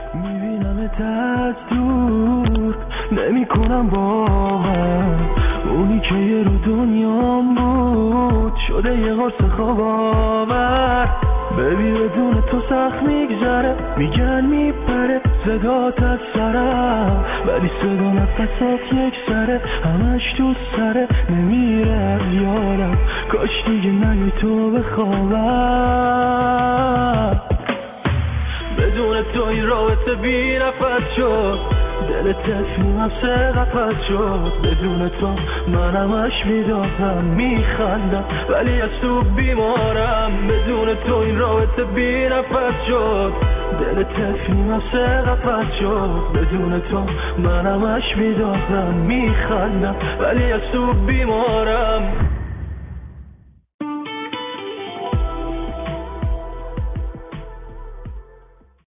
میبینمت از دور نمی کنم باور اونی که یه رو دنیام بود شده یه قرص خواب آور ببی بدون تو سخت میگذره میگن میپره صدات از سرم ولی صدا نفست یک سره همش تو سره نمیره از یارم کاش دیگه نگی تو بخوابم بدون تو این رابطه بی نفس شد دل تسلیم سه قفص شد بدون تو من همش میداهم میخندم ولی از تو بیمارم بدون تو این رابطه بی نفس شد دل تسلیم سه قفص شد بدون تو من همش میداهم میخندم ولی از تو بیمارم